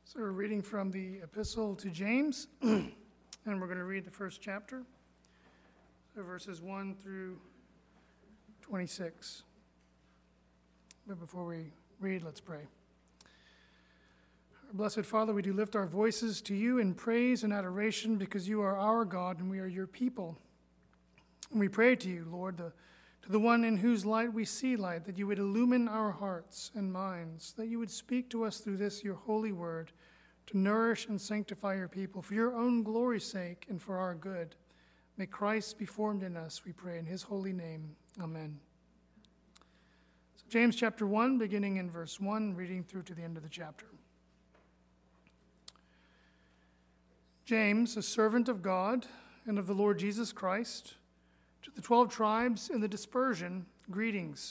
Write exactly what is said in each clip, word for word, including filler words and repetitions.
So we're reading from the Epistle to James, and we're going to read the first chapter, so verses one through twenty-six. But before we read, let's pray. Our blessed Father, we do lift our voices to you in praise and adoration because you are our God and we are your people. And we pray to you, Lord, the, to the one in whose light we see light, that you would illumine our hearts and minds, that you would speak to us through this, your holy word, to nourish and sanctify your people for your own glory's sake and for our good. May Christ be formed in us, we pray, in his holy name. Amen. So James chapter one, beginning in verse one, reading through to the end of the chapter. James, a servant of God and of the Lord Jesus Christ, to the twelve tribes in the dispersion, greetings.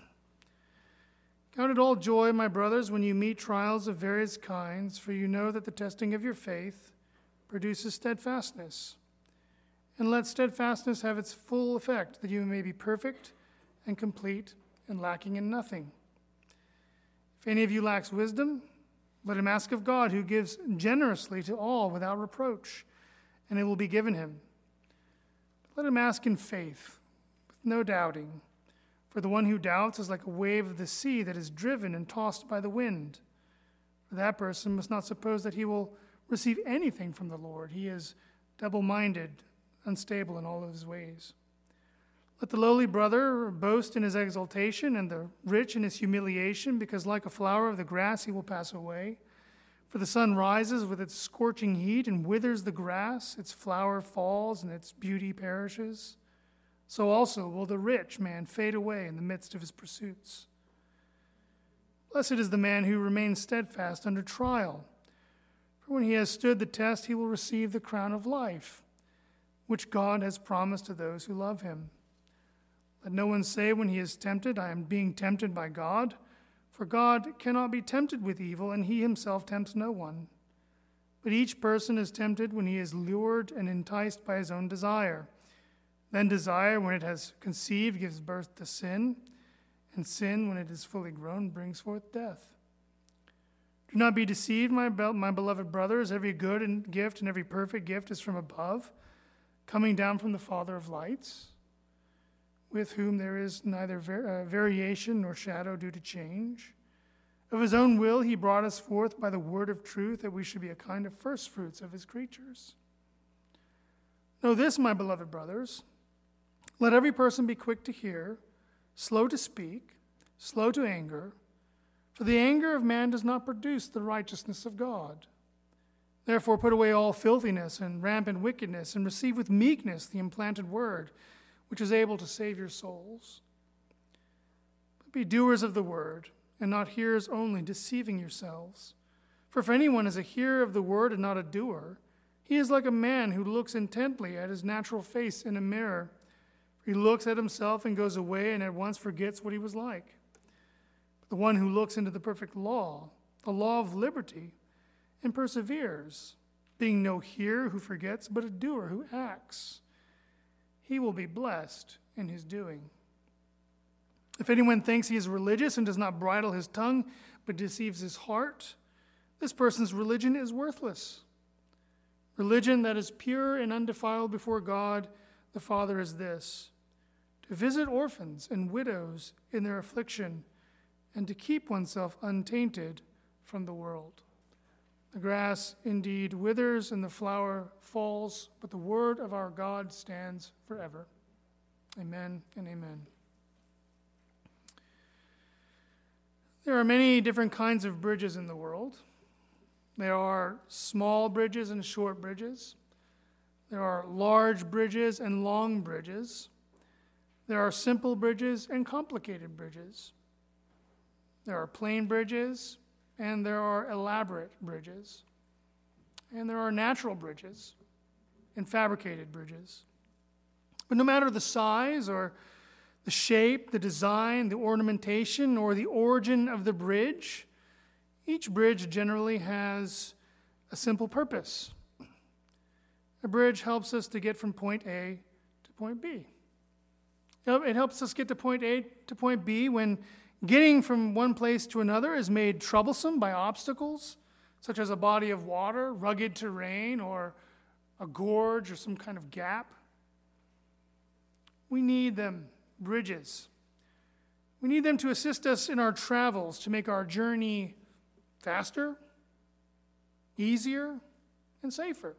Count it all joy, my brothers, when you meet trials of various kinds, for you know that the testing of your faith produces steadfastness. And let steadfastness have its full effect, that you may be perfect and complete and lacking in nothing. If any of you lacks wisdom, let him ask of God, who gives generously to all without reproach, and it will be given him. Let him ask in faith, with no doubting. For the one who doubts is like a wave of the sea that is driven and tossed by the wind. For that person must not suppose that he will receive anything from the Lord. He is double-minded, unstable in all of his ways. Let the lowly brother boast in his exaltation, and the rich in his humiliation, because like a flower of the grass he will pass away. For the sun rises with its scorching heat and withers the grass, its flower falls and its beauty perishes. So also will the rich man fade away in the midst of his pursuits. Blessed is the man who remains steadfast under trial, for when he has stood the test, he will receive the crown of life, which God has promised to those who love him. Let no one say when he is tempted, I am being tempted by God, for God cannot be tempted with evil, and he himself tempts no one. But each person is tempted when he is lured and enticed by his own desire. Then desire, when it has conceived, gives birth to sin, and sin, when it is fully grown, brings forth death. Do not be deceived, my, be- my beloved brothers. Every good and gift and every perfect gift is from above, coming down from the Father of lights, with whom there is neither var- uh, variation nor shadow due to change. Of his own will he brought us forth by the word of truth, that we should be a kind of firstfruits of his creatures. Know this, my beloved brothers. Let every person be quick to hear, slow to speak, slow to anger, for the anger of man does not produce the righteousness of God. Therefore put away all filthiness and rampant wickedness, and receive with meekness the implanted word, which is able to save your souls. But be doers of the word, and not hearers only, deceiving yourselves. For if anyone is a hearer of the word and not a doer, he is like a man who looks intently at his natural face in a mirror. He looks at himself and goes away and at once forgets what he was like. But the one who looks into the perfect law, the law of liberty, and perseveres, being no hearer who forgets, but a doer who acts, he will be blessed in his doing. If anyone thinks he is religious and does not bridle his tongue, but deceives his heart, this person's religion is worthless. Religion that is pure and undefiled before God the Father is this: to visit orphans and widows in their affliction, and to keep oneself untainted from the world. The grass indeed withers and the flower falls, but the word of our God stands forever. Amen and amen. There are many different kinds of bridges in the world. There are small bridges and short bridges. There are large bridges and long bridges. There are simple bridges and complicated bridges. There are plain bridges, and there are elaborate bridges. And there are natural bridges and fabricated bridges. But no matter the size or the shape, the design, the ornamentation, or the origin of the bridge, each bridge generally has a simple purpose. A bridge helps us to get from point A to point B. It helps us get to point A to point B when getting from one place to another is made troublesome by obstacles such as a body of water, rugged terrain, or a gorge or some kind of gap. We need them, bridges. We need them to assist us in our travels, to make our journey faster, easier, and safer.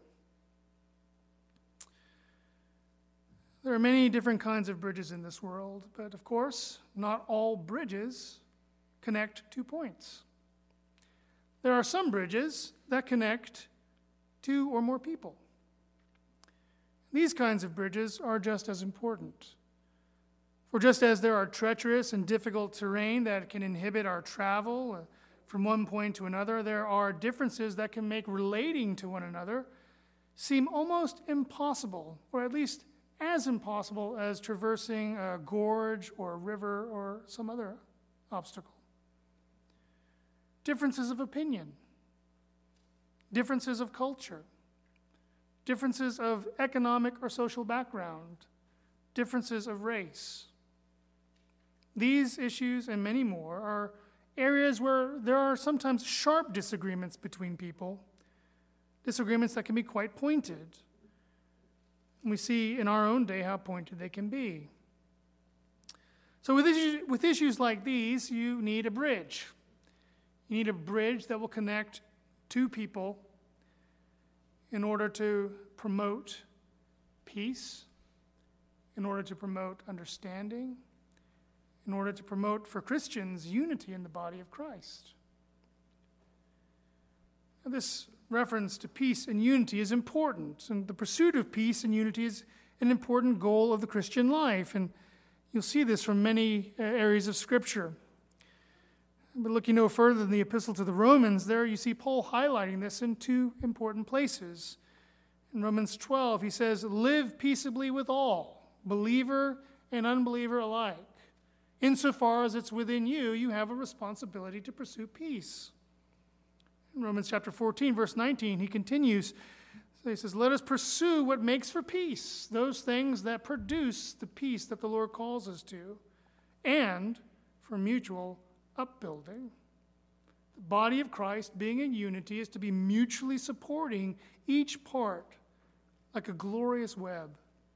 There are many different kinds of bridges in this world, but of course, not all bridges connect two points. There are some bridges that connect two or more people. These kinds of bridges are just as important. For just as there are treacherous and difficult terrain that can inhibit our travel from one point to another, there are differences that can make relating to one another seem almost impossible, or at least as impossible as traversing a gorge or a river or some other obstacle. Differences of opinion, differences of culture, differences of economic or social background, differences of race. These issues and many more are areas where there are sometimes sharp disagreements between people, disagreements that can be quite pointed. We see in our own day how pointed they can be. So with issues, with issues like these, you need a bridge. You need a bridge that will connect two people in order to promote peace, in order to promote understanding, in order to promote for Christians unity in the body of Christ. Now, this reference to peace and unity is important, and the pursuit of peace and unity is an important goal of the Christian life, and you'll see this from many areas of Scripture. But looking no further than the Epistle to the Romans, there you see Paul highlighting this in two important places. In Romans twelve, he says, "Live peaceably with all, believer and unbeliever alike. Insofar as it's within you, you have a responsibility to pursue peace." In Romans chapter fourteen, verse nineteen, he continues, so he says, "Let us pursue what makes for peace, those things that produce the peace that the Lord calls us to, and for mutual upbuilding." The body of Christ, being in unity, is to be mutually supporting each part like a glorious web.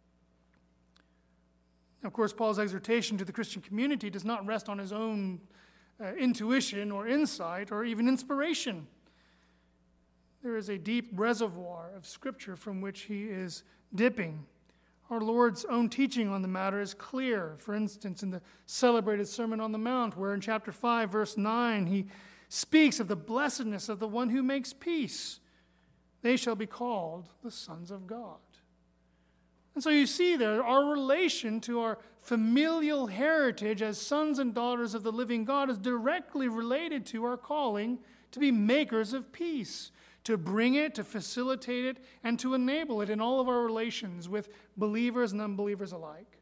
Of course, Paul's exhortation to the Christian community does not rest on his own uh, intuition or insight or even inspiration. There is a deep reservoir of Scripture from which he is dipping. Our Lord's own teaching on the matter is clear. For instance, in the celebrated Sermon on the Mount, where in chapter five, verse nine, he speaks of the blessedness of the one who makes peace. They shall be called the sons of God. And so you see there, our relation to our familial heritage as sons and daughters of the living God is directly related to our calling to be makers of peace, to bring it, to facilitate it, and to enable it in all of our relations with believers and unbelievers alike.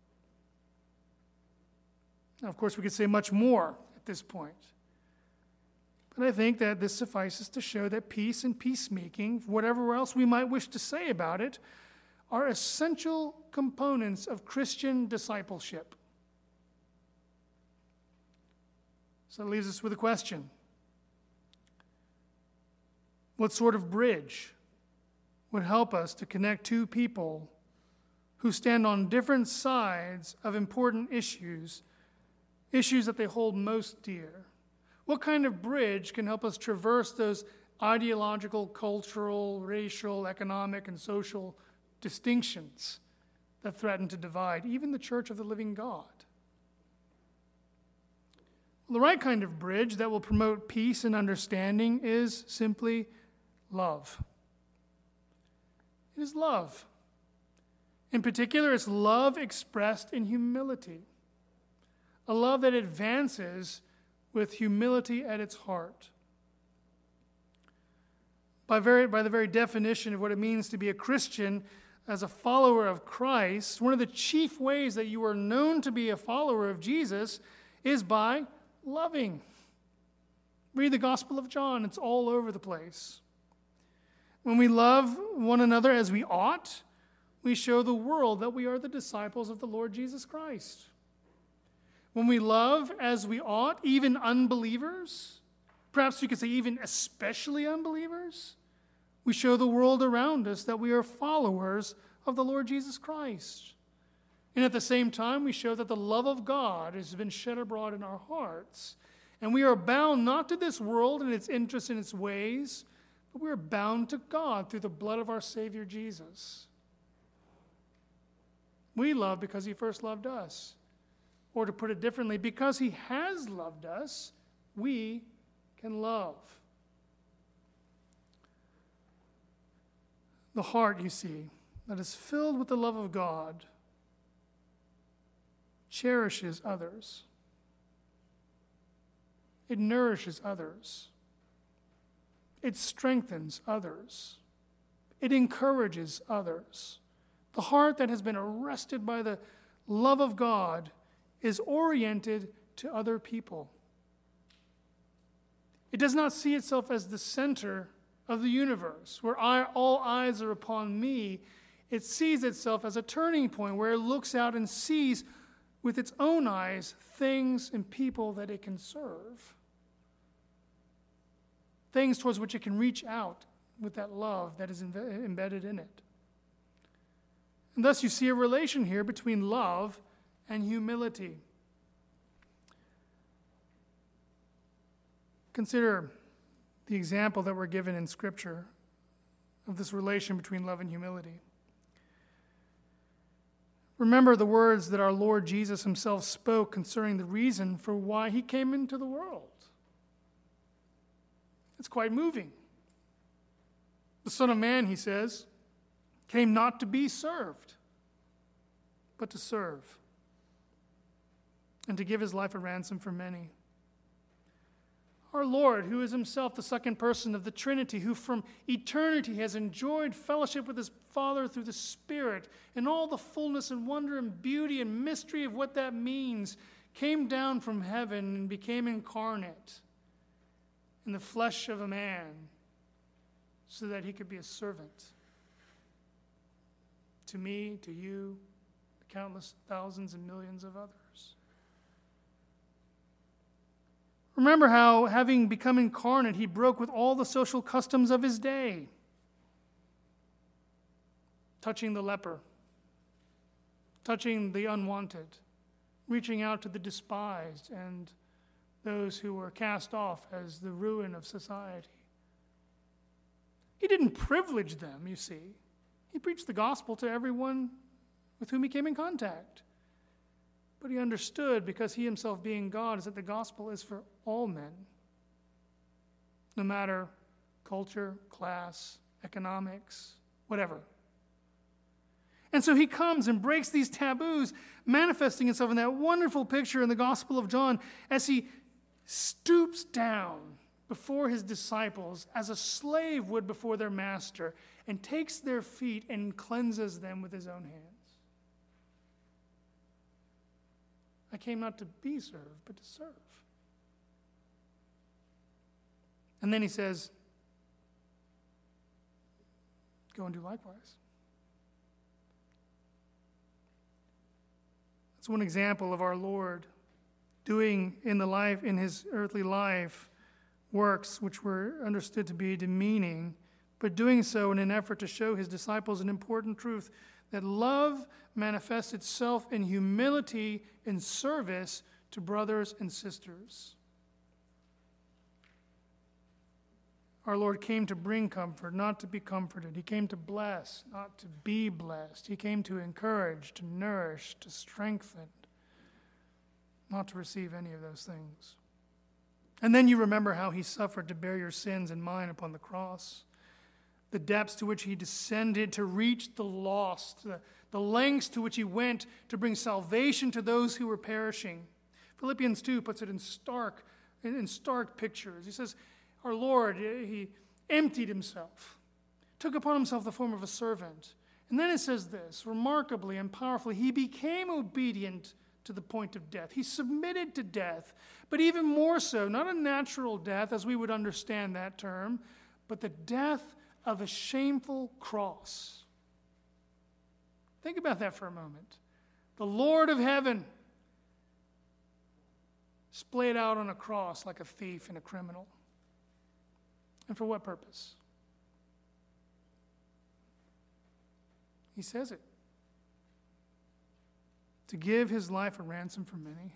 Now, of course, we could say much more at this point. But I think that this suffices to show that peace and peacemaking, whatever else we might wish to say about it, are essential components of Christian discipleship. So that leaves us with a question. What sort of bridge would help us to connect two people who stand on different sides of important issues, issues that they hold most dear? What kind of bridge can help us traverse those ideological, cultural, racial, economic, and social distinctions that threaten to divide even the church of the living God? Well, the right kind of bridge that will promote peace and understanding is simply love. It is love. In particular, it's love expressed in humility. A love that advances with humility at its heart. By, very, by the very definition of what it means to be a Christian, as a follower of Christ, one of the chief ways that you are known to be a follower of Jesus is by loving. Read the Gospel of John, it's all over the place. When we love one another as we ought, we show the world that we are the disciples of the Lord Jesus Christ. When we love as we ought, even unbelievers, perhaps you could say even especially unbelievers, we show the world around us that we are followers of the Lord Jesus Christ. And at the same time, we show that the love of God has been shed abroad in our hearts. And we are bound not to this world and its interests and its ways, but we are bound to God through the blood of our Savior Jesus. We love because he first loved us. Or to put it differently, because he has loved us, we can love. The heart, you see, that is filled with the love of God cherishes others. It nourishes others. It strengthens others. It encourages others. The heart that has been arrested by the love of God is oriented to other people. It does not see itself as the center of the universe, where I, all eyes are upon me. It sees itself as a turning point where it looks out and sees with its own eyes things and people that it can serve. Things towards which it can reach out with that love that is embedded in it. And thus you see a relation here between love and humility. Consider the example that we're given in Scripture of this relation between love and humility. Remember the words that our Lord Jesus himself spoke concerning the reason for why he came into the world. It's quite moving. The Son of Man, he says, came not to be served, but to serve, and to give his life a ransom for many. Our Lord, who is himself the second person of the Trinity, who from eternity has enjoyed fellowship with his Father through the Spirit, and all the fullness and wonder and beauty and mystery of what that means, came down from heaven and became incarnate in the flesh of a man so that he could be a servant to me, to you, countless thousands and millions of others. Remember how, having become incarnate, he broke with all the social customs of his day, touching the leper, touching the unwanted, reaching out to the despised and those who were cast off as the ruin of society. He didn't privilege them, you see. He preached the gospel to everyone with whom he came in contact. But he understood, because he himself being God, is that the gospel is for all men, no matter culture, class, economics, whatever. And so he comes and breaks these taboos, manifesting himself in that wonderful picture in the Gospel of John as he stoops down before his disciples as a slave would before their master, and takes their feet and cleanses them with his own hands. I came not to be served, but to serve. And then he says, go and do likewise. That's one example of our Lord doing in the life, in his earthly life, works which were understood to be demeaning, but doing so in an effort to show his disciples an important truth, that love manifests itself in humility and service to brothers and sisters. Our Lord came to bring comfort, not to be comforted. He came to bless, not to be blessed. He came to encourage, to nourish, to strengthen, not to receive any of those things. And then you remember how he suffered to bear your sins and mine upon the cross. The depths to which he descended to reach the lost, the, the lengths to which he went to bring salvation to those who were perishing. Philippians two puts it in stark, in, in stark pictures. He says, our Lord, he emptied himself, took upon himself the form of a servant. And then it says this, remarkably and powerfully, he became obedient to the point of death. He submitted to death, but even more so, not a natural death as we would understand that term, but the death of a shameful cross. Think about that for a moment. The Lord of heaven splayed out on a cross like a thief and a criminal. And for what purpose? He says it. To give his life a ransom for many.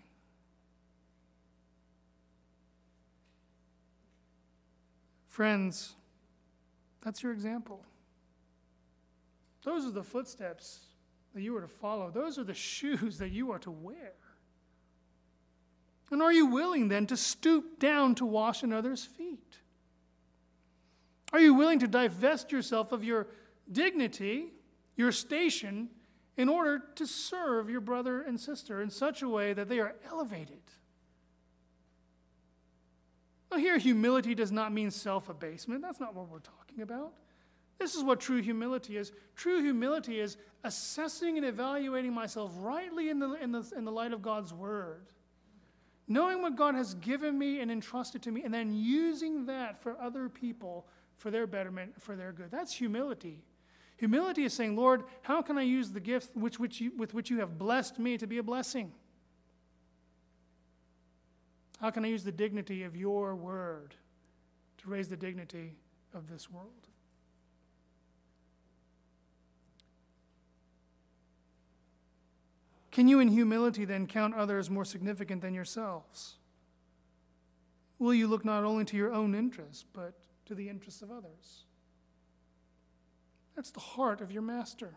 Friends, that's your example. Those are the footsteps that you are to follow. Those are the shoes that you are to wear. And are you willing then to stoop down to wash another's feet? Are you willing to divest yourself of your dignity, your station, in order to serve your brother and sister in such a way that they are elevated? Now, here, humility does not mean self-abasement. That's not what we're talking about. This is what true humility is. True humility is assessing and evaluating myself rightly in the, in the, in the light of God's word. Knowing what God has given me and entrusted to me, and then using that for other people, for their betterment, for their good. That's humility. Humility is saying, Lord, how can I use the gift which, which you, with which you have blessed me to be a blessing? How can I use the dignity of your word to raise the dignity of this world? Can you in humility then count others more significant than yourselves? Will you look not only to your own interests, but to the interests of others? That's the heart of your master.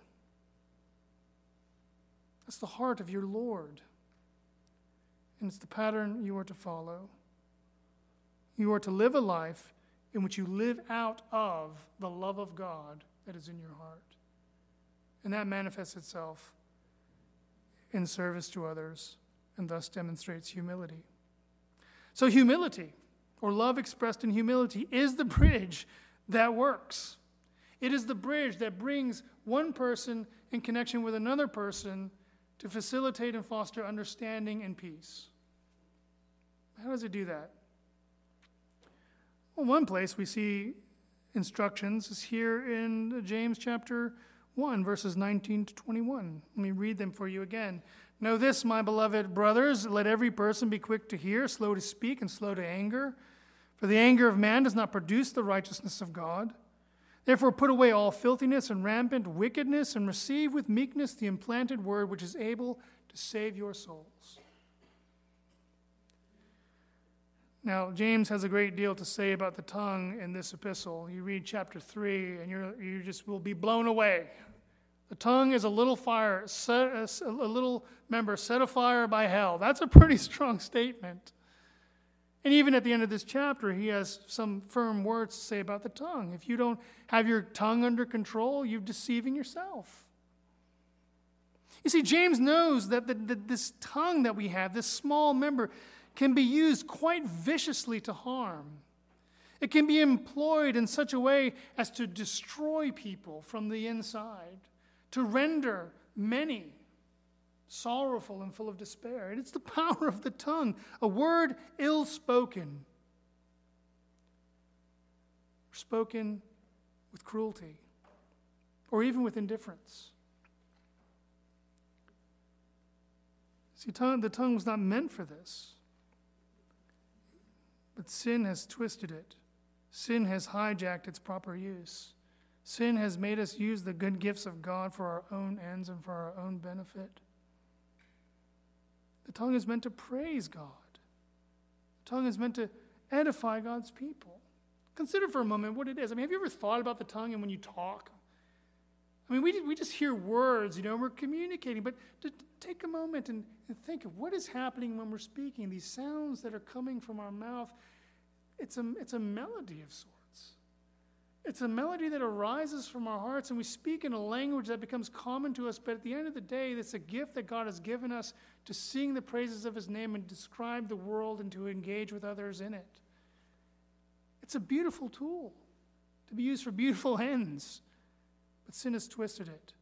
That's the heart of your Lord. And it's the pattern you are to follow. You are to live a life in which you live out of the love of God that is in your heart. And that manifests itself in service to others and thus demonstrates humility. So humility, or love expressed in humility, is the bridge that works. It is the bridge that brings one person in connection with another person to facilitate and foster understanding and peace. How does it do that? Well, one place we see instructions is here in James chapter one, verses nineteen to twenty-one. Let me read them for you again. Know this, my beloved brothers, let every person be quick to hear, slow to speak, and slow to anger. For the anger of man does not produce the righteousness of God. Therefore put away all filthiness and rampant wickedness, and receive with meekness the implanted word which is able to save your souls. Now, James has a great deal to say about the tongue in this epistle. You read chapter three, and you're, you just will be blown away. The tongue is a little fire, set, a, a little member set afire by hell. That's a pretty strong statement. And even at the end of this chapter, he has some firm words to say about the tongue. If you don't have your tongue under control, you're deceiving yourself. You see, James knows that the, the, this tongue that we have, this small member, can be used quite viciously to harm. It can be employed in such a way as to destroy people from the inside, to render many sorrowful and full of despair. And it's the power of the tongue, a word ill-spoken, spoken with cruelty, or even with indifference. See, tongue, the tongue was not meant for this. But sin has twisted it. Sin has hijacked its proper use. Sin has made us use the good gifts of God for our own ends and for our own benefit. The tongue is meant to praise God. The tongue is meant to edify God's people. Consider for a moment what it is. I mean, have you ever thought about the tongue and when you talk? I mean, we, we just hear words, you know, we're communicating, but to take a moment and, and think of what is happening when we're speaking. These sounds that are coming from our mouth, it's a, it's a melody of sorts. It's a melody that arises from our hearts, and we speak in a language that becomes common to us, but at the end of the day, it's a gift that God has given us to sing the praises of his name and describe the world and to engage with others in it. It's a beautiful tool to be used for beautiful ends. But sin has twisted it.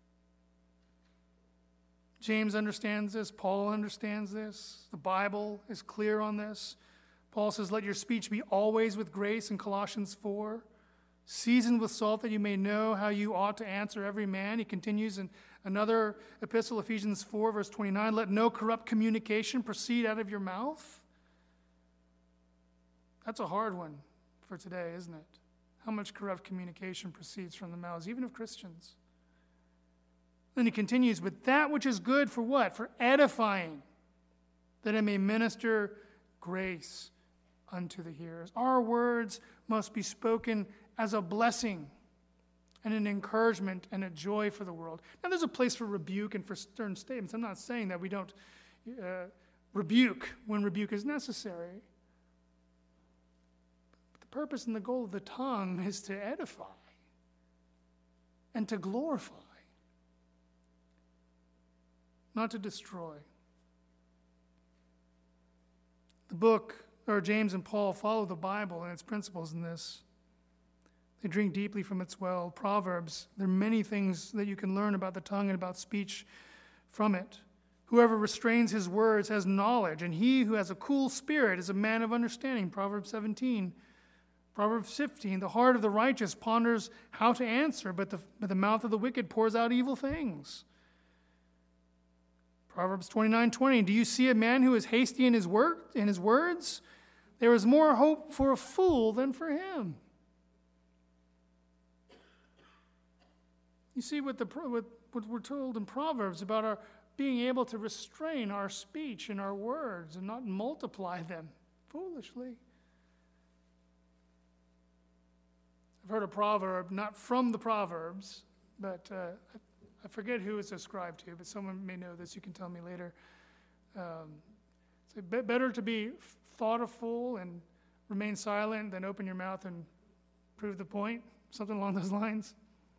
James understands this. Paul understands this. The Bible is clear on this. Paul says, let your speech be always with grace in Colossians four. Seasoned with salt that you may know how you ought to answer every man. He continues in another epistle, Ephesians four, verse twenty-nine. Let no corrupt communication proceed out of your mouth. That's a hard one for today, isn't it? How much corrupt communication proceeds from the mouths, even of Christians. Then he continues, but that which is good for what? For edifying, that it may minister grace unto the hearers. Our words must be spoken as a blessing and an encouragement and a joy for the world. Now, there's a place for rebuke and for stern statements. I'm not saying that we don't uh, rebuke when rebuke is necessary. But the purpose and the goal of the tongue is to edify and to glorify, not to destroy. The book, or James and Paul, follow the Bible and its principles in this. They drink deeply from its well. Proverbs, there are many things that you can learn about the tongue and about speech from it. Whoever restrains his words has knowledge, and he who has a cool spirit is a man of understanding. Proverbs seventeen. Proverbs fifteen, the heart of the righteous ponders how to answer, but the, but the mouth of the wicked pours out evil things. Proverbs twenty-nine twenty, do you see a man who is hasty in his work, in his words? There is more hope for a fool than for him. You see what, the, what, what we're told in Proverbs about our being able to restrain our speech and our words and not multiply them foolishly. I've heard a proverb, not from the Proverbs, but uh, I forget who it's ascribed to, but someone may know this. You can tell me later. Um, it's better to be thoughtful and remain silent than open your mouth and prove the point, something along those lines.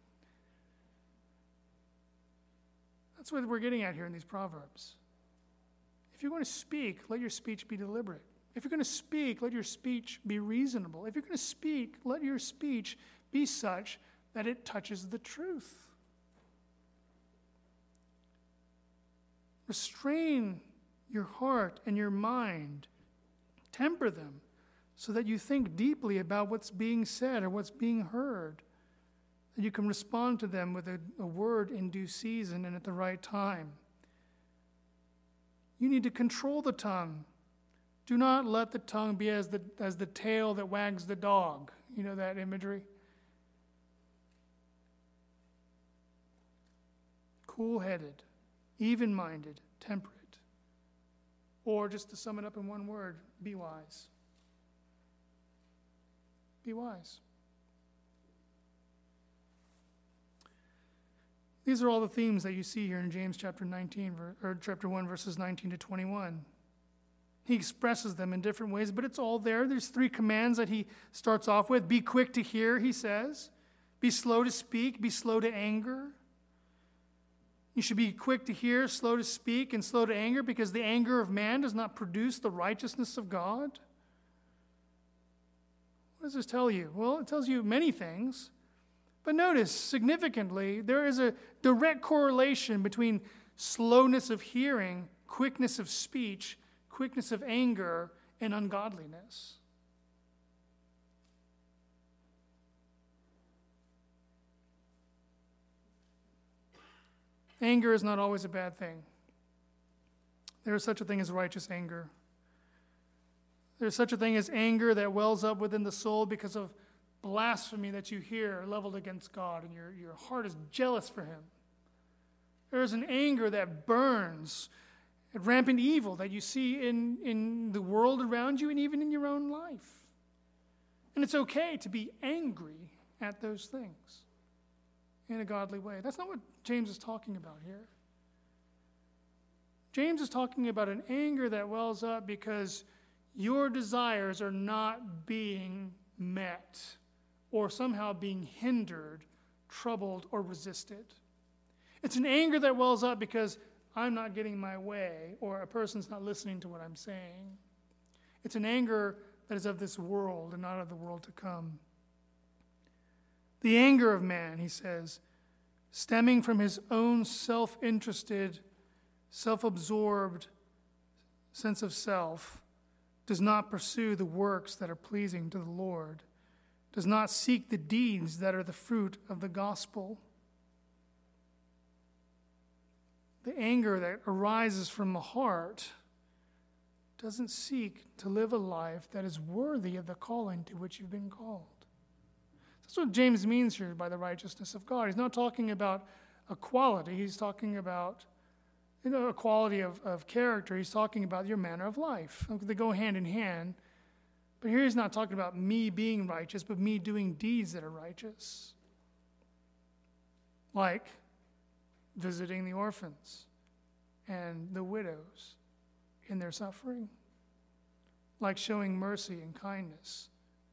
That's what we're getting at here in these Proverbs. If you're going to speak, let your speech be deliberate. If you're going to speak, let your speech be reasonable. If you're going to speak, let your speech be such that it touches the truth. Restrain your heart and your mind. Temper them so that you think deeply about what's being said or what's being heard. That you can respond to them with a, a word in due season and at the right time. You need to control the tongue. Do not let the tongue be as the, as the tail that wags the dog. You know that imagery? Cool-headed, even-minded, temperate. Or just to sum it up in one word, be wise. Be wise. These are all the themes that you see here in James chapter nineteen, or chapter one, verses nineteen to twenty-one. He expresses them in different ways, but it's all there. There's three commands that he starts off with. Be quick to hear, he says. Be slow to speak, be slow to anger. You should be quick to hear, slow to speak, and slow to anger, because the anger of man does not produce the righteousness of God. What does this tell you? Well, it tells you many things. But notice, significantly, there is a direct correlation between slowness of hearing, quickness of speech, quickness of anger, and ungodliness. Anger is not always a bad thing. There is such a thing as righteous anger. There is such a thing as anger that wells up within the soul because of blasphemy that you hear leveled against God, and your, your heart is jealous for him. There is an anger that burns at rampant evil that you see in, in the world around you and even in your own life. And it's okay to be angry at those things in a godly way. That's not what James is talking about here. James is talking about an anger that wells up because your desires are not being met, or somehow being hindered, troubled, or resisted. It's an anger that wells up because I'm not getting my way, or a person's not listening to what I'm saying. It's an anger that is of this world and not of the world to come. The anger of man, he says, stemming from his own self-interested, self-absorbed sense of self, does not pursue the works that are pleasing to the Lord, does not seek the deeds that are the fruit of the gospel. The anger that arises from the heart doesn't seek to live a life that is worthy of the calling to which you've been called. That's what James means here by the righteousness of God. He's not talking about a quality. He's talking about, you know, a quality of, of character. He's talking about your manner of life. They go hand in hand. But here he's not talking about me being righteous, but me doing deeds that are righteous. Like visiting the orphans and the widows in their suffering. Like showing mercy and kindness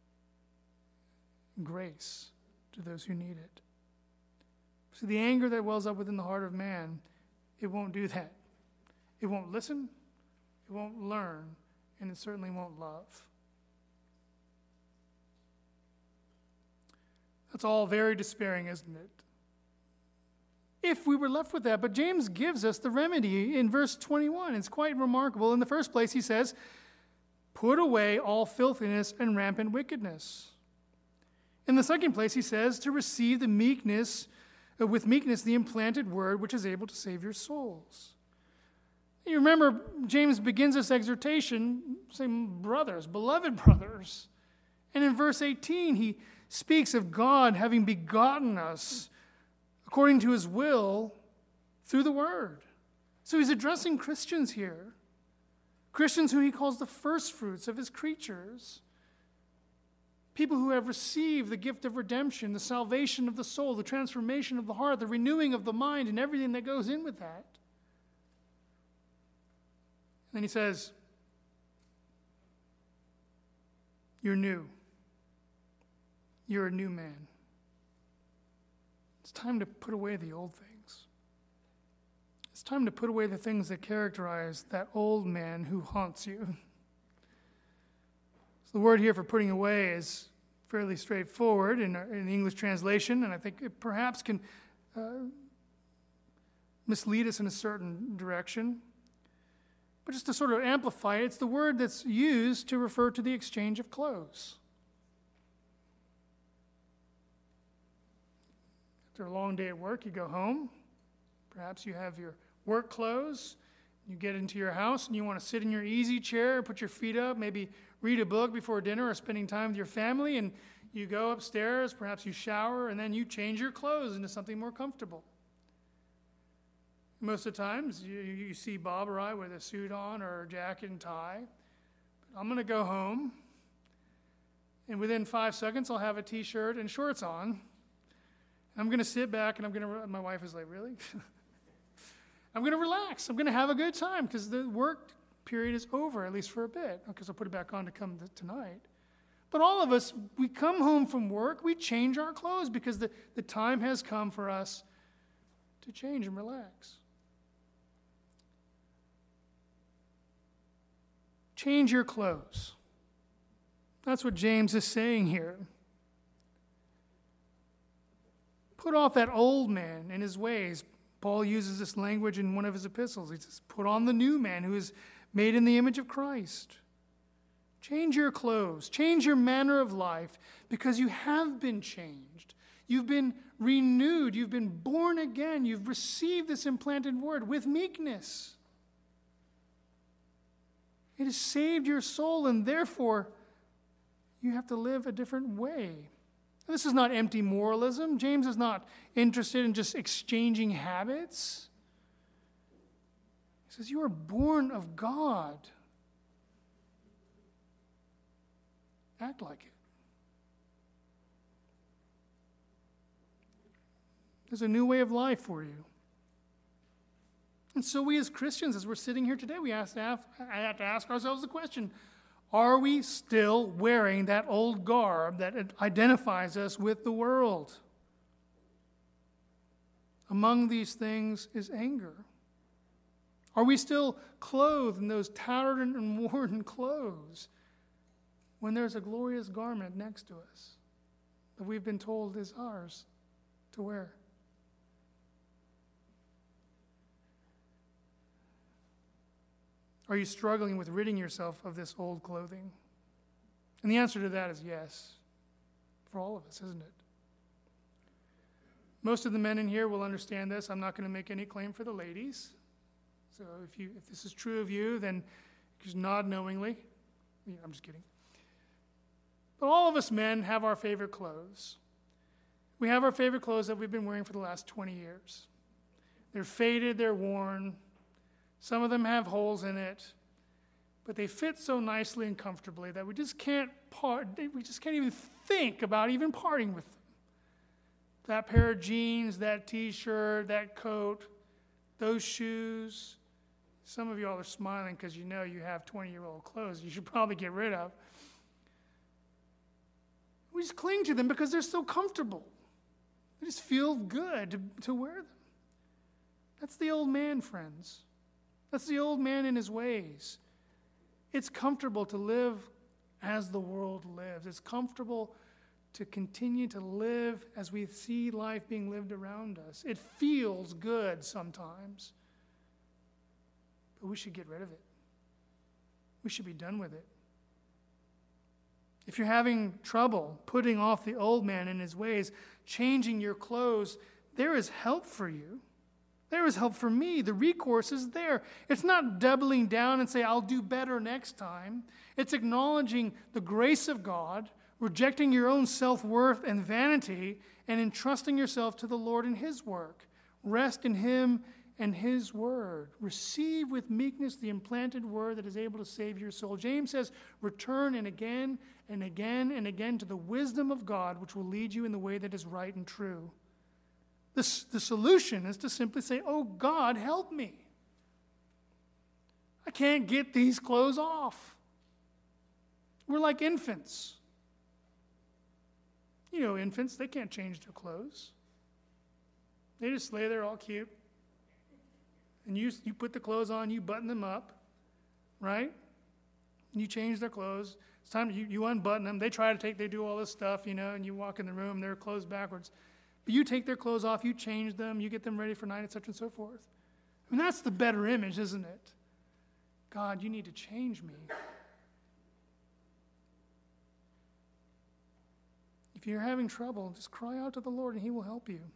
and grace to those who need it. So the anger that wells up within the heart of man, it won't do that. It won't listen, it won't learn, and it certainly won't love. That's all very despairing, isn't it? If we were left with that, but James gives us the remedy in verse twenty-one. It's quite remarkable. In the first place, he says, put away all filthiness and rampant wickedness. In the second place, he says, to receive the meekness, uh, with meekness, the implanted word, which is able to save your souls. You remember, James begins this exhortation saying, brothers, beloved brothers. And in verse eighteen, he speaks of God having begotten us according to his will through the word. So he's addressing Christians here. Christians who he calls the first fruits of his creatures. People who have received the gift of redemption, the salvation of the soul, the transformation of the heart, the renewing of the mind, and everything that goes in with that. And then he says, you're new. You're a new man. It's time to put away the old things. It's time to put away the things that characterize that old man who haunts you. So the word here for putting away is fairly straightforward in, in the English translation, and I think it perhaps can uh, mislead us in a certain direction. But just to sort of amplify it, it's the word that's used to refer to the exchange of clothes. After a long day at work, you go home. Perhaps you have your work clothes. You get into your house and you want to sit in your easy chair, put your feet up, maybe read a book before dinner or spending time with your family, and you go upstairs, perhaps you shower, and then you change your clothes into something more comfortable. Most of the times, you, you see Bob or I with a suit on or a jacket and tie. But I'm going to go home, and within five seconds, I'll have a t-shirt and shorts on. I'm going to sit back, and I'm going to, my wife is like, really? I'm going to relax. I'm going to have a good time because the work period is over, at least for a bit, because I'll put it back on to come to tonight. But all of us, we come home from work, we change our clothes because the, the time has come for us to change and relax. Change your clothes. That's what James is saying here. Put off that old man and his ways. Paul uses this language in one of his epistles. He says, put on the new man who is made in the image of Christ. Change your clothes. Change your manner of life because you have been changed. You've been renewed. You've been born again. You've received this implanted word with meekness. It has saved your soul, and therefore you have to live a different way. This is not empty moralism. James is not interested in just exchanging habits. He says, you are born of God. Act like it. There's a new way of life for you. And so we as Christians, as we're sitting here today, we have to, have, have to ask ourselves the question, are we still wearing that old garb that identifies us with the world? Among these things is anger. Are we still clothed in those tattered and worn clothes when there's a glorious garment next to us that we've been told is ours to wear? Are you struggling with ridding yourself of this old clothing? And the answer to that is yes, for all of us, isn't it? Most of the men in here will understand this. I'm not going to make any claim for the ladies. So if you if this is true of you, then Just nod knowingly. Yeah, I'm just kidding. But all of us men have our favorite clothes. We have our favorite clothes that we've been wearing for the last twenty years. They're faded, they're worn. Some of them have holes in it, but they fit so nicely and comfortably that we just can't part, we just can't even think about even parting with them. That pair of jeans, that t-shirt, that coat, those shoes. Some of you all are smiling because you know you have twenty-year-old clothes you should probably get rid of. We just cling to them because they're so comfortable. They just feel good to, to wear them. That's the old man, friends. That's the old man in his ways. It's comfortable to live as the world lives. It's comfortable to continue to live as we see life being lived around us. It feels good sometimes, but we should get rid of it. We should be done with it. If you're having trouble putting off the old man in his ways, changing your clothes, there is help for you. There is help for me. The recourse is there. It's not doubling down and say, I'll do better next time. It's acknowledging the grace of God, rejecting your own self-worth and vanity, and entrusting yourself to the Lord and his work. Rest in him and his word. Receive with meekness the implanted word that is able to save your soul. James says, return and again and again and again to the wisdom of God, which will lead you in the way that is right and true. This, the solution is to simply say, oh God, help me. I can't get these clothes off. We're like infants. You know, infants, they can't change their clothes. They just lay there all cute. And you, you put the clothes on, you button them up, right? And you change their clothes. It's time you, you unbutton them. They try to take, they do all this stuff, you know, and you walk in the room, they're clothes backwards. But you take their clothes off, you change them, you get them ready for night, et cetera, and so forth. I mean, that's the better image, isn't it? God, you need to change me. If you're having trouble, just cry out to the Lord and he will help you.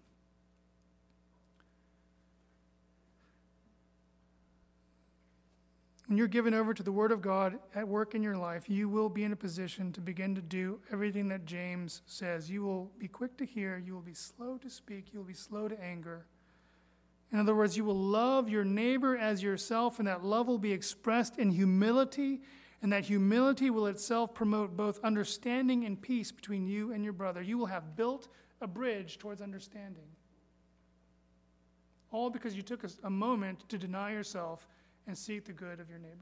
When you're given over to the Word of God at work in your life, you will be in a position to begin to do everything that James says. You will be quick to hear, you will be slow to speak, you will be slow to anger. In other words, you will love your neighbor as yourself, and that love will be expressed in humility, and that humility will itself promote both understanding and peace between you and your brother. You will have built a bridge towards understanding. All because you took a, a moment to deny yourself and seek the good of your neighbor.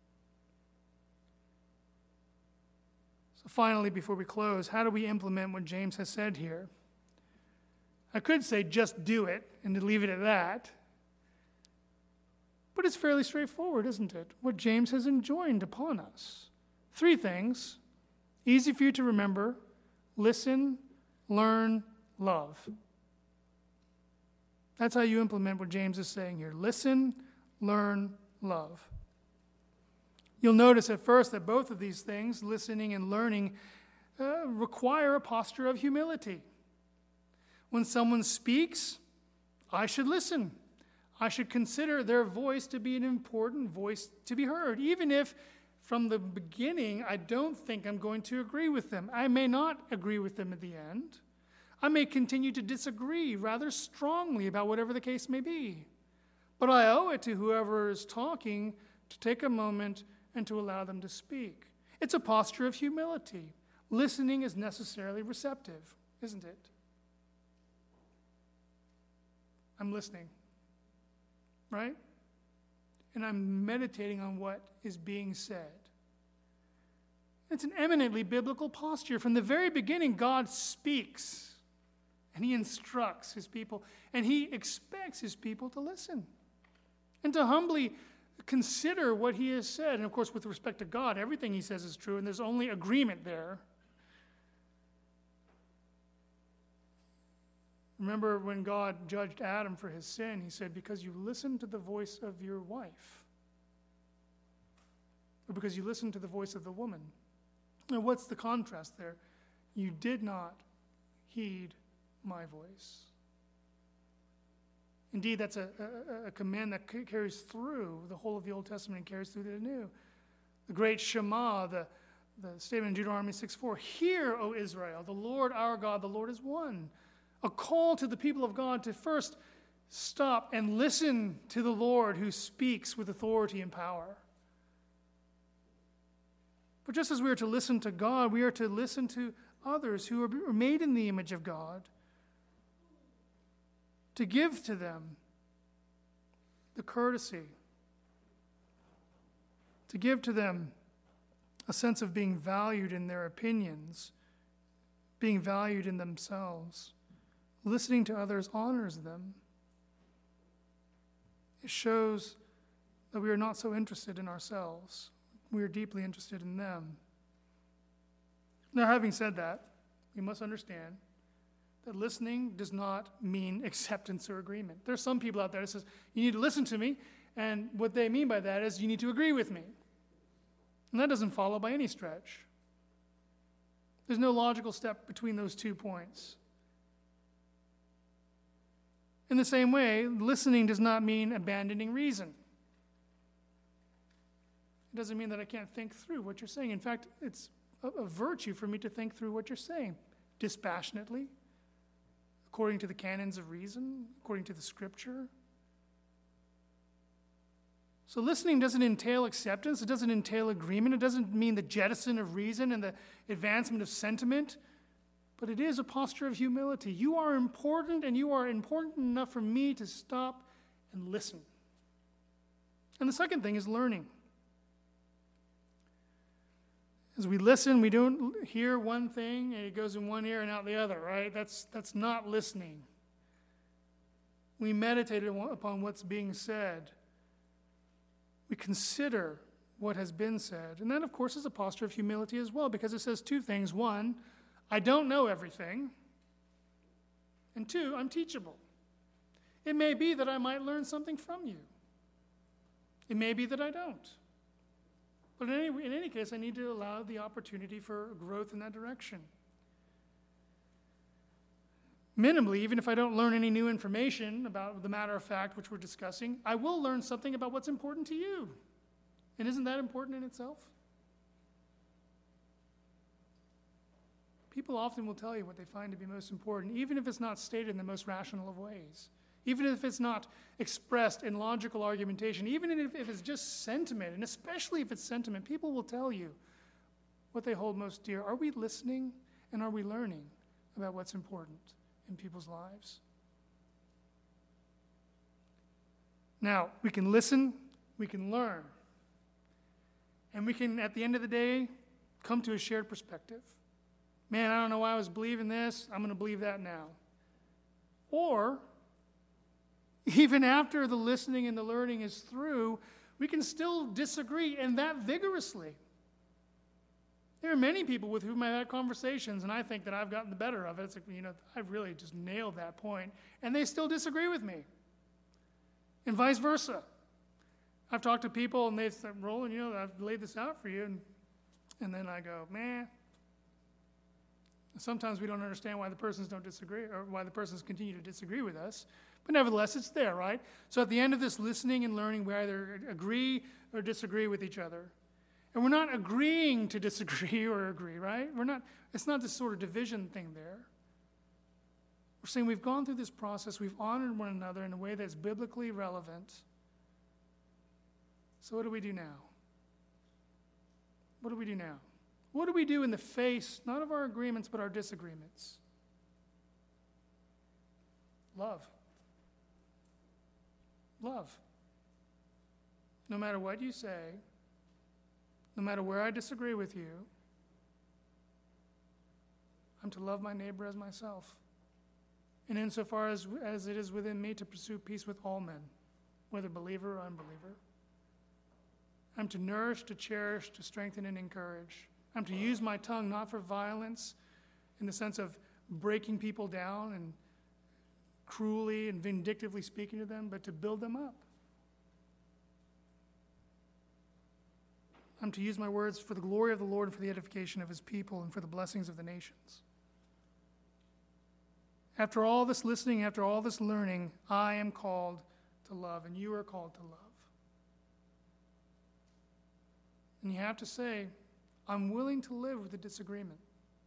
So finally, before we close, how do we implement what James has said here? I could say just do it and to leave it at that. But it's fairly straightforward, isn't it? What James has enjoined upon us. Three things, easy for you to remember: listen, learn, love. That's how you implement what James is saying here. Listen, learn, love. You'll notice at first that both of these things, listening and learning, uh, require a posture of humility. When someone speaks, I should listen. I should consider their voice to be an important voice to be heard, even if from the beginning I don't think I'm going to agree with them. I may not agree with them at the end. I may continue to disagree rather strongly about whatever the case may be. But I owe it to whoever is talking to take a moment and to allow them to speak. It's a posture of humility. Listening is necessarily receptive, isn't it? I'm listening, right? And I'm meditating on what is being said. It's an eminently biblical posture. From the very beginning, God speaks, and he instructs his people, and he expects his people to listen and to humbly consider what he has said. And of course, with respect to God, everything he says is true, and there's only agreement there. Remember when God judged Adam for his sin, he said, because you listened to the voice of your wife, or because you listened to the voice of the woman. Now, what's the contrast there? You did not heed my voice. Indeed, that's a, a, a command that carries through the whole of the Old Testament and carries through the New. The great Shema, the, the statement in Deuteronomy six four, hear, O Israel, the Lord our God, the Lord is one. A call to the people of God to first stop and listen to the Lord who speaks with authority and power. But just as we are to listen to God, we are to listen to others who are made in the image of God, to give to them the courtesy, to give to them a sense of being valued in their opinions, being valued in themselves. Listening to others honors them. It shows that we are not so interested in ourselves. We are deeply interested in them. Now, having said that, we must understand that listening does not mean acceptance or agreement. There are some people out there that says, you need to listen to me, and what they mean by that is you need to agree with me. And that doesn't follow by any stretch. There's no logical step between those two points. In the same way, listening does not mean abandoning reason. It doesn't mean that I can't think through what you're saying. In fact, it's a, a virtue for me to think through what you're saying dispassionately, according to the canons of reason, according to the Scripture. So listening doesn't entail acceptance. It doesn't entail agreement. It doesn't mean the jettison of reason and the advancement of sentiment. But it is a posture of humility. You are important, and you are important enough for me to stop and listen. And the second thing is learning. As we listen, we don't hear one thing, and it goes in one ear and out the other, right? That's, that's not listening. We meditate upon what's being said. We consider what has been said. And that, of course, is a posture of humility as well, because it says two things. One, I don't know everything. And two, I'm teachable. It may be that I might learn something from you. It may be that I don't. But in any, in any case, I need to allow the opportunity for growth in that direction. Minimally, even if I don't learn any new information about the matter of fact which we're discussing, I will learn something about what's important to you. And isn't that important in itself? People often will tell you what they find to be most important, even if it's not stated in the most rational of ways, even if it's not expressed in logical argumentation, even if, if it's just sentiment, and especially if it's sentiment, people will tell you what they hold most dear. Are we listening and are we learning about what's important in people's lives? Now, we can listen, we can learn, and we can, at the end of the day, come to a shared perspective. Man, I don't know why I was believing this. I'm going to believe that now. Or, even after the listening and the learning is through, we can still disagree, and that vigorously. There are many people with whom I've had conversations, and I think that I've gotten the better of it. It's like, you know, I've really just nailed that point, and they still disagree with me. And vice versa. I've talked to people, and they've said, Roland, you know, I've laid this out for you, and, and then I go, man. Sometimes we don't understand why the persons don't disagree, or why the persons continue to disagree with us. But nevertheless, it's there, right? So at the end of this listening and learning, we either agree or disagree with each other. And we're not agreeing to disagree or agree, right? We're not, it's not this sort of division thing there. We're saying we've gone through this process, we've honored one another in a way that's biblically relevant. So what do we do now? What do we do now? What do we do in the face, not of our agreements, but our disagreements? Love. Love. No matter what you say, no matter where I disagree with you, I'm to love my neighbor as myself. And insofar as, as it is within me to pursue peace with all men, whether believer or unbeliever. I'm to nourish, to cherish, to strengthen, and encourage. I'm to use my tongue not for violence in the sense of breaking people down and cruelly and vindictively speaking to them, but to build them up. I'm to use my words for the glory of the Lord and for the edification of his people and for the blessings of the nations. After all this listening, after all this learning, I am called to love, and you are called to love. And you have to say, I'm willing to live with the disagreement.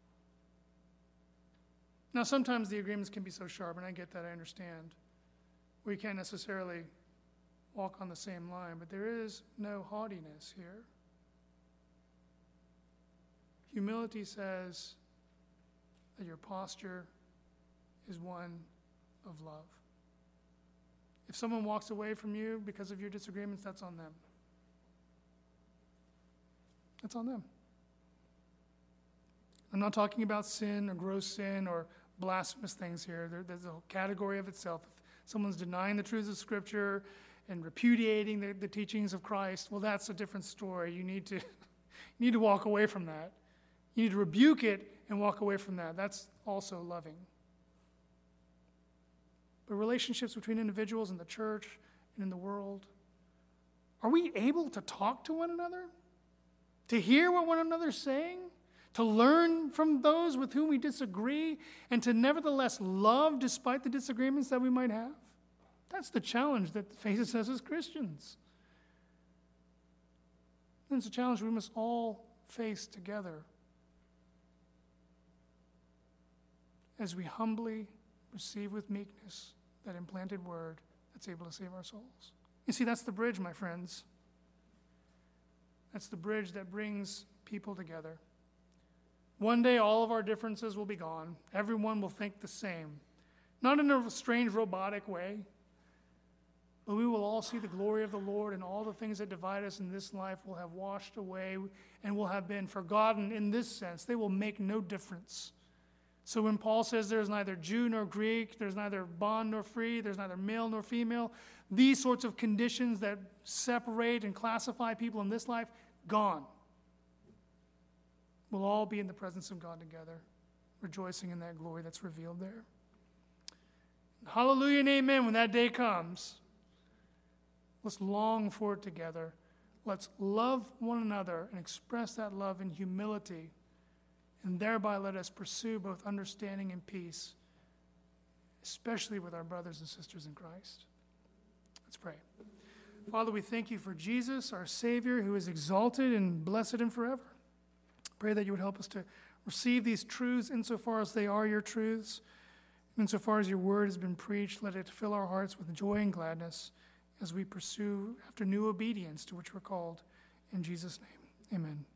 Now, sometimes the agreements can be so sharp, and I get that, I understand. We can't necessarily walk on the same line, but there is no haughtiness here. Humility says that your posture is one of love. If someone walks away from you because of your disagreements, that's on them. That's on them. I'm not talking about sin or gross sin or blasphemous things here. There, there's a category of itself. If someone's denying the truths of Scripture and repudiating the, the teachings of Christ, well, that's a different story. You need to, you need to walk away from that. You need to rebuke it and walk away from that. That's also loving. But relationships between individuals in the church and in the world, are we able to talk to one another? To hear what one another's saying? To learn from those with whom we disagree? And to nevertheless love despite the disagreements that we might have? That's the challenge that faces us as Christians. And it's a challenge we must all face together as we humbly receive with meekness that implanted word that's able to save our souls. You see, that's the bridge, my friends. That's the bridge that brings people together. One day, all of our differences will be gone. Everyone will think the same. Not in a strange, robotic way, but we will all see the glory of the Lord, and all the things that divide us in this life will have washed away and will have been forgotten in this sense. They will make no difference. So when Paul says there's neither Jew nor Greek, there's neither bond nor free, there's neither male nor female, these sorts of conditions that separate and classify people in this life, gone. We'll all be in the presence of God together, rejoicing in that glory that's revealed there. Hallelujah and amen when that day comes. Let's long for it together. Let's love one another and express that love in humility, and thereby let us pursue both understanding and peace, especially with our brothers and sisters in Christ. Let's pray. Father, we thank you for Jesus, our Savior, who is exalted and blessed and forever. Pray that you would help us to receive these truths insofar as they are your truths. And insofar as your word has been preached, let it fill our hearts with joy and gladness as we pursue after new obedience to which we're called. In Jesus' name, amen.